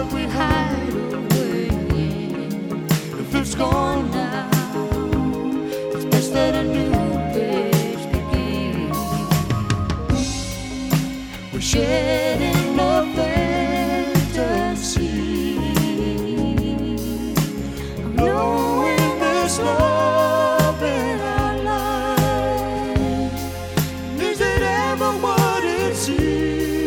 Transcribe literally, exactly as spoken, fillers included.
but we hide away. If it's gone now, it's best that a new page begin. We're shedding a fantasy of knowing there's love in our lives. Is it ever what it seems?